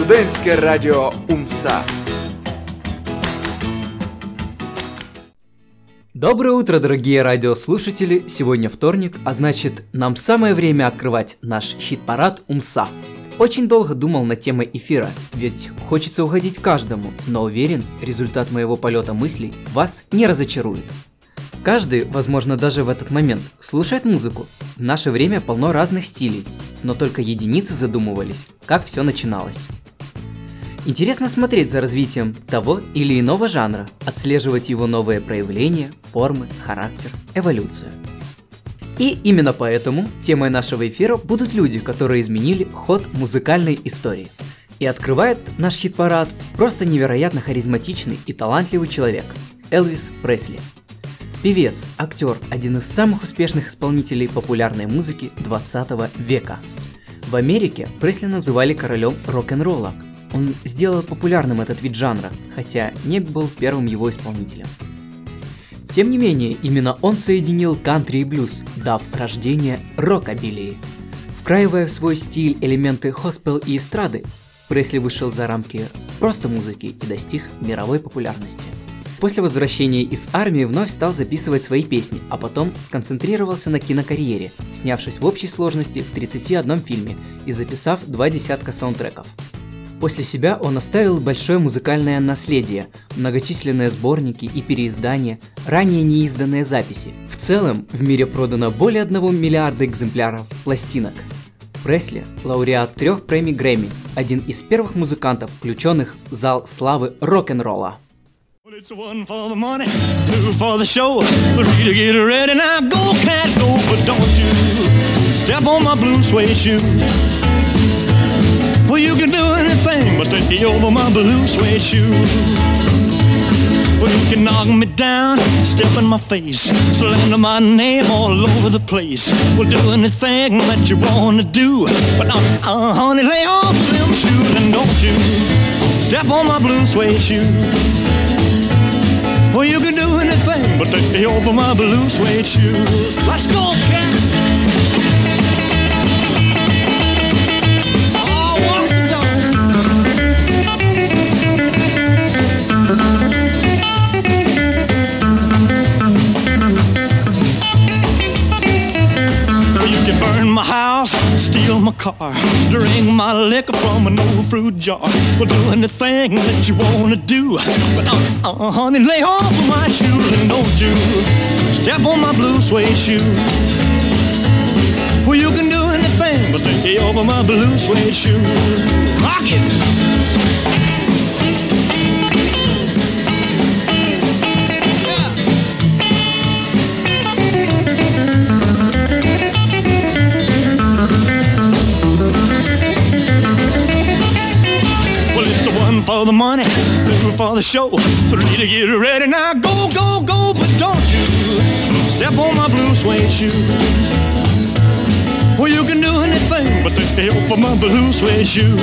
Студентське радіо УМСА. Доброе утро, дорогие радиослушатели! Сегодня вторник, а значит, нам самое время открывать наш хит-парад УМСА. Очень долго думал над темой эфира, ведь хочется угодить каждому, но уверен, результат моего полета мыслей вас не разочарует. Каждый, возможно, даже в этот момент, слушает музыку. В наше время полно разных стилей, но только единицы задумывались, как все начиналось. Интересно смотреть за развитием того или иного жанра, отслеживать его новые проявления, формы, характер, эволюцию. И именно поэтому темой нашего эфира будут люди, которые изменили ход музыкальной истории. И открывает наш хит-парад просто невероятно харизматичный и талантливый человек – Элвис Пресли. Певец, актер, один из самых успешных исполнителей популярной музыки 20 века. В Америке Пресли называли королем рок-н-ролла. Он сделал популярным этот вид жанра, хотя не был первым его исполнителем. Тем не менее, именно он соединил кантри и блюз, дав рождение рокобилии. Вкраивая в свой стиль элементы госпел и эстрады, Пресли вышел за рамки просто музыки и достиг мировой популярности. После возвращения из армии вновь стал записывать свои песни, а потом сконцентрировался на кинокарьере, снявшись в общей сложности в 31 фильме и записав 20 саундтреков. После себя он оставил большое музыкальное наследие, многочисленные сборники и переиздания, ранее неизданные записи. В целом, в мире продано более 1 миллиарда экземпляров пластинок. Пресли – лауреат 3 премий Грэмми, один из первых музыкантов, включенных в зал славы рок-н-ролла. It's one for the money, two for the show, three to get ready. Now go, cat, go, but don't you step on my blue suede shoe. Well, you can do anything but take me over my blue suede shoe. Well, you can knock me down, step in my face, slander my name all over the place. Well, do anything that you want to do, but honey, lay off them shoes and don't you step on my blue suede shoe. Well, you can do anything but take me over my blue suede shoes. Let's go, cat! Oh, walk the dog. Well, you can burn my house, steal my car, drink my liquor from an old fruit jar. Well, do anything that you wanna do, but honey, lay off of my shoes and don't you step on my blue suede shoe. Well, you can do anything but lay off of my blue suede shoes. Rock it! For the money, two for the show, three to get ready. Now go, go, go, but don't you step on my blue suede shoe. Well, you can do anything but the help of my blue suede shoe.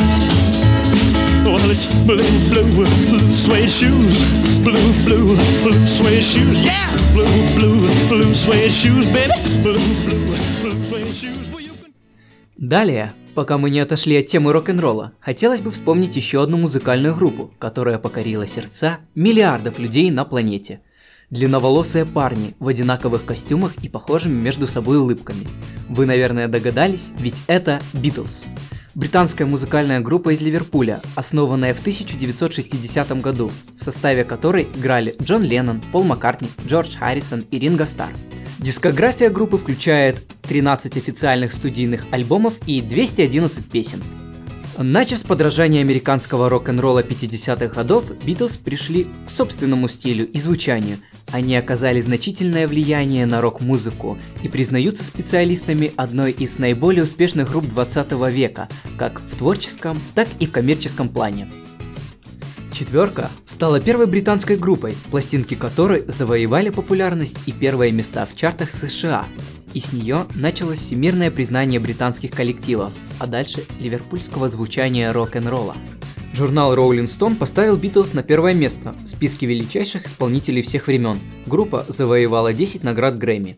Well, it's blue, blue, blue suede shoes, blue, blue, blue suede shoes, yeah, blue, blue, blue suede shoes, baby, blue, blue, blue suede shoes. Well, you can... Далее, пока мы не отошли от темы рок-н-ролла, хотелось бы вспомнить еще одну музыкальную группу, которая покорила сердца миллиардов людей на планете. Длинноволосые парни в одинаковых костюмах и похожими между собой улыбками. Вы, наверное, догадались, ведь это Beatles. Британская музыкальная группа из Ливерпуля, основанная в 1960 году, в составе которой играли Джон Леннон, Пол Маккартни, Джордж Харрисон и Ринго Старр. Дискография группы включает 13 официальных студийных альбомов и 211 песен. Начав с подражания американского рок-н-ролла 50-х годов, Beatles пришли к собственному стилю и звучанию. Они оказали значительное влияние на рок-музыку и признаются специалистами одной из наиболее успешных групп 20 века, как в творческом, так и в коммерческом плане. Четверка стала первой британской группой, пластинки которой завоевали популярность и первые места в чартах США, и с нее началось всемирное признание британских коллективов, а дальше ливерпульского звучания рок-н-ролла. Журнал Rolling Stone поставил Beatles на первое место в списке величайших исполнителей всех времен. Группа завоевала 10 наград Грэмми.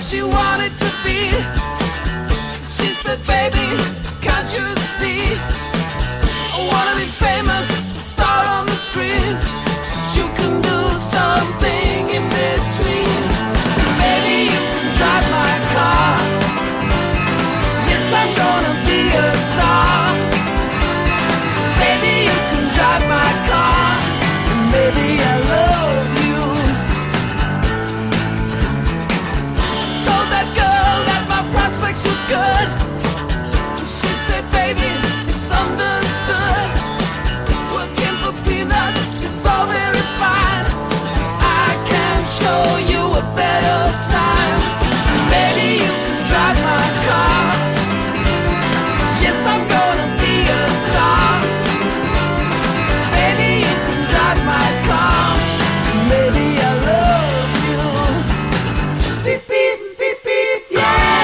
she wanted to be. She said, baby, can't you see? I wanna be famous, star on the screen. You can do something in between. Maybe you can drive my car. Yes, I'm gonna be a star. Maybe you can drive my car. And maybe I love you. Told that girl that my prospects were good. She said, baby, it's understood. Working for peanuts is all very fine. I can show you a better time. Maybe you can drive my car. Yes, I'm gonna be a star. Maybe you can drive my car. Maybe I love you. Beep, beep, beep, beep, yeah.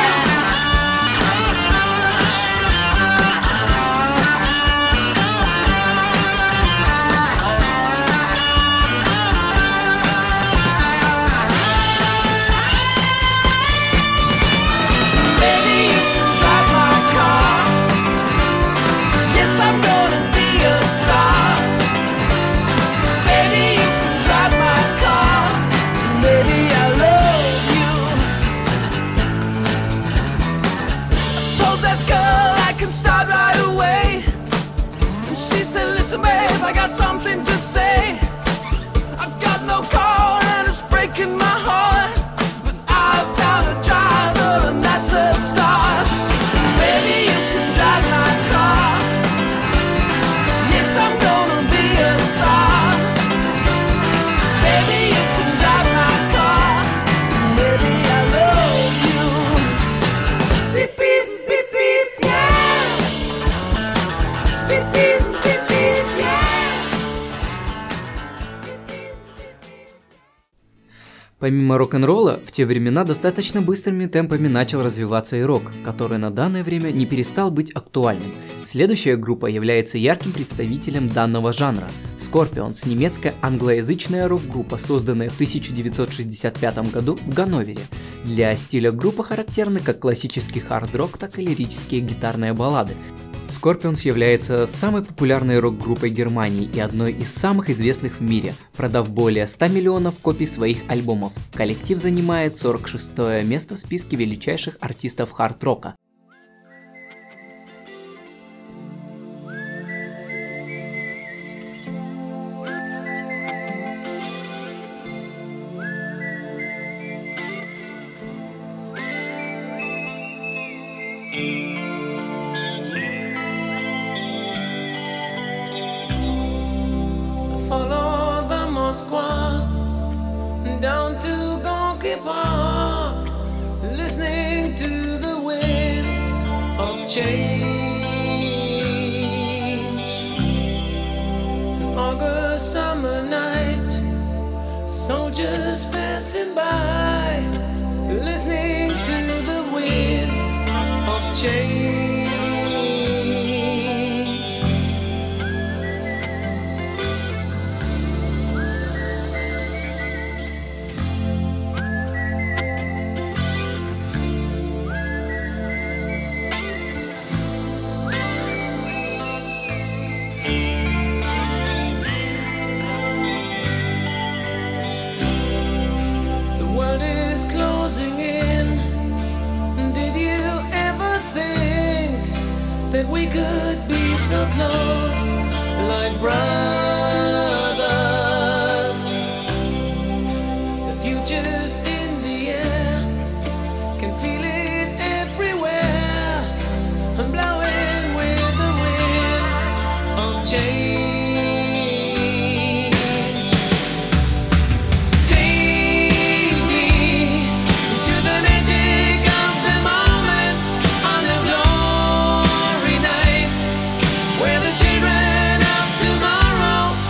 Maybe you can drive my car. Yes, I'm gonna be a star. Maybe you can drive my car. Maybe I love you. I told that girl I can start right away. And she said, listen, babe, I got something to say. I've got no car and it's breaking my heart. But I found a driver and that's a start. Maybe you can drive my car. Yes, I'm gonna be a star. Maybe you can drive my car. Maybe I love you. Beep, beep, beep, beep, yeah. Beep, beep, beep, beep, yeah. Помимо рок-н-ролла, в те времена достаточно быстрыми темпами начал развиваться и рок, который на данное время не перестал быть актуальным. Следующая группа является ярким представителем данного жанра. Scorpions – немецкая англоязычная рок-группа, созданная в 1965 году в Ганновере. Для стиля группы характерны как классический хард-рок, так и лирические гитарные баллады. Scorpions является самой популярной рок-группой Германии и одной из самых известных в мире, продав более 100 миллионов копий своих альбомов. Коллектив занимает 46-е место в списке величайших артистов хард-рока. Follow the Moskva down to Gonky Park, listening to the wind of change. An August summer night, soldiers passing by, listening to the wind of change. Closing in. Did you ever think that we could be so close, like brothers? The future's in the air, can feel it everywhere. I'm blowing with the wind of change. Children of tomorrow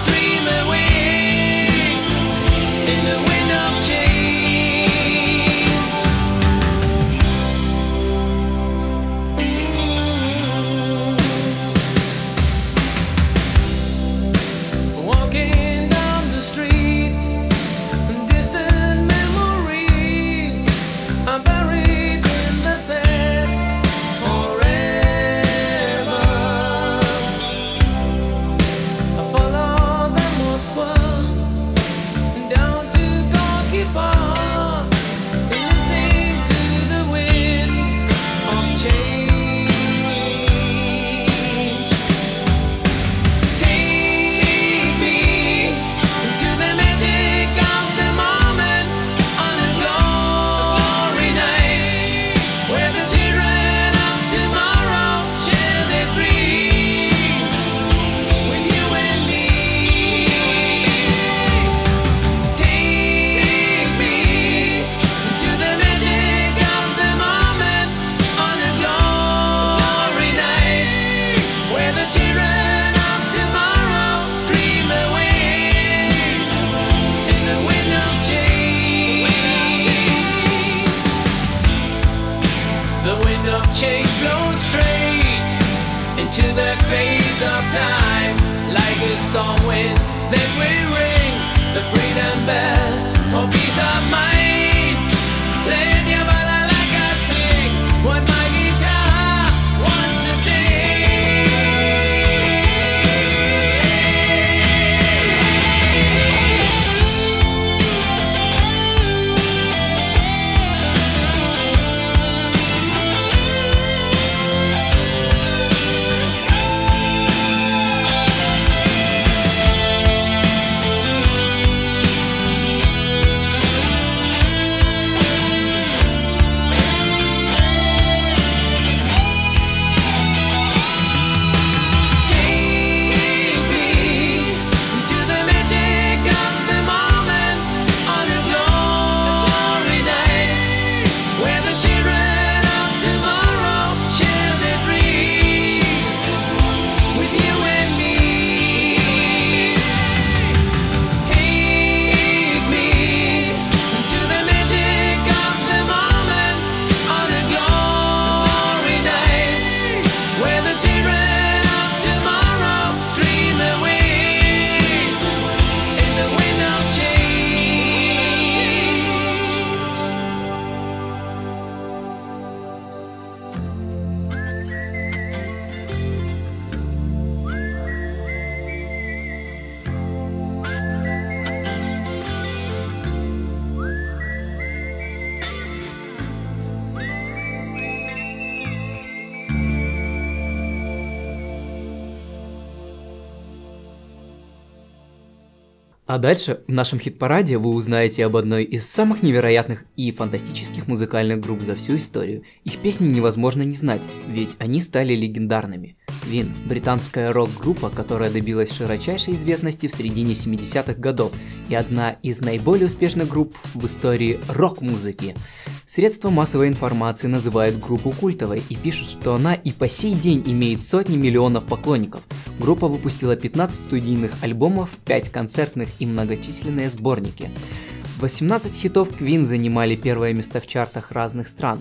А дальше в нашем хит-параде вы узнаете об одной из самых невероятных и фантастических музыкальных групп за всю историю. Их песни невозможно не знать, ведь они стали легендарными. Queen – британская рок-группа, которая добилась широчайшей известности в середине 70-х годов и одна из наиболее успешных групп в истории рок-музыки. Средства массовой информации называют группу культовой и пишут, что она и по сей день имеет сотни миллионов поклонников. Группа выпустила 15 студийных альбомов, 5 концертных и многочисленные сборники. 18 хитов Queen занимали первые места в чартах разных стран.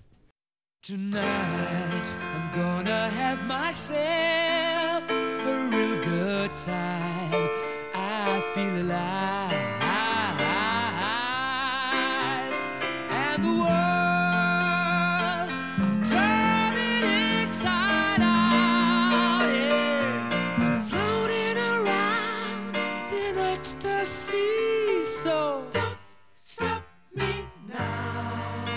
Tonight I'm gonna have myself a real good time. I feel alive, and the world I'm turning inside out. Yeah, I'm floating around in ecstasy. So don't stop me now.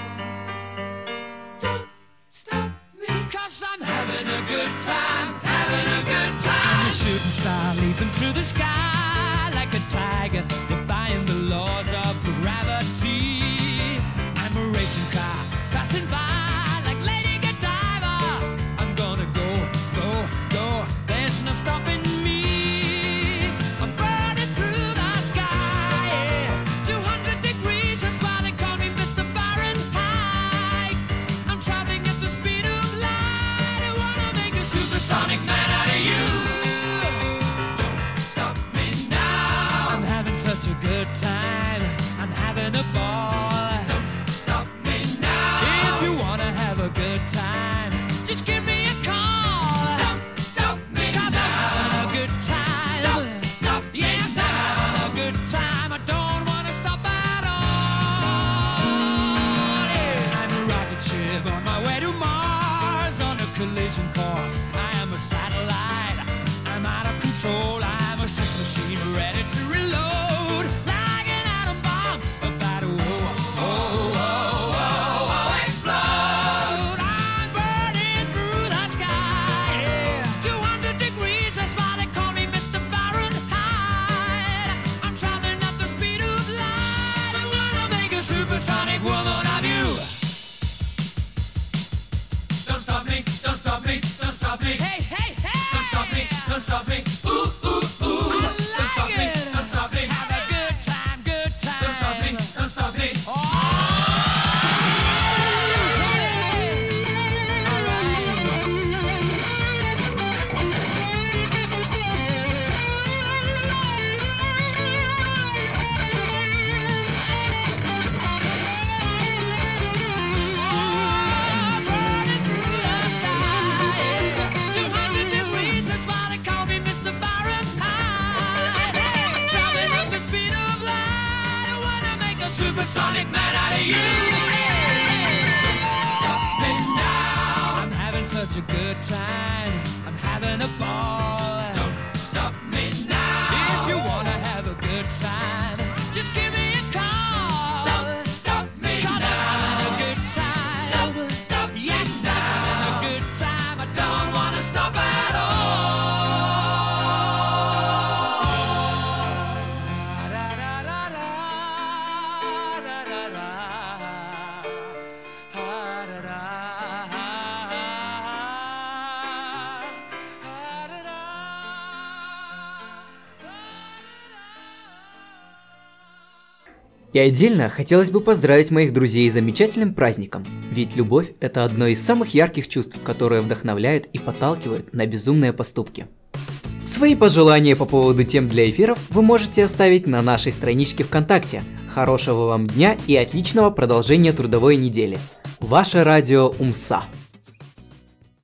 Stop me, 'cause I'm having a good time, having a good time. I'm a shooting star leaping through the sky like a tiger, defying the laws of gravity. I'm a racing car passing by like Lady Godiva. I'm gonna go, go, go. There's no stopping me. I'm burning through the sky, yeah. 200 degrees, that's why they call me Mr. Fahrenheit. I'm traveling at the speed of light. I wanna make a supersonic man out of you. Don't stop me now. I'm having such a good time. I'm having a ball. Don't stop me now. If you wanna have a good time, just give me a call. Don't stop me 'cause now. I'm having a good time. Don't stop me yes, now. I'm having a good time. I don't wanna stop at all. Yeah. I'm a rocket ship on my way to Mars on a collision course. I am a satellite. I'm out of control. I'm a sex machine ready to reload. Like an atom bomb about to explode. I'm burning through the sky. Yeah. 200 degrees, that's why they call me Mr. Fahrenheit. I'm traveling at the speed of light. I wanna make a supersonic woman of you. Don't stop me, don't stop me, don't stop me. Hey, hey, hey! Don't stop me, don't stop me. Ooh, ooh, ooh. Don't stop me, don't stop me. Have a good time, good time. Don't stop me, don't stop me. Oh! Burning through the sky. 200 degrees, that's why they call me Mr. Fahrenheit. I'm traveling at the speed of light. I wanna make a supersonic man out of you. Don't stop me now. I'm having such a good time. I'm having a ball. Don't stop me now. If you wanna have a good time, just give me a call. Don't stop me now. I'm having a good time. Don't stop me yes, now. I'm having a good time. I don't wanna stop at И отдельно хотелось бы поздравить моих друзей с замечательным праздником, ведь любовь – это одно из самых ярких чувств, которое вдохновляет и подталкивает на безумные поступки. Свои пожелания по поводу тем для эфиров вы можете оставить на нашей страничке ВКонтакте. Хорошего вам дня и отличного продолжения трудовой недели. Ваше радио УМСА.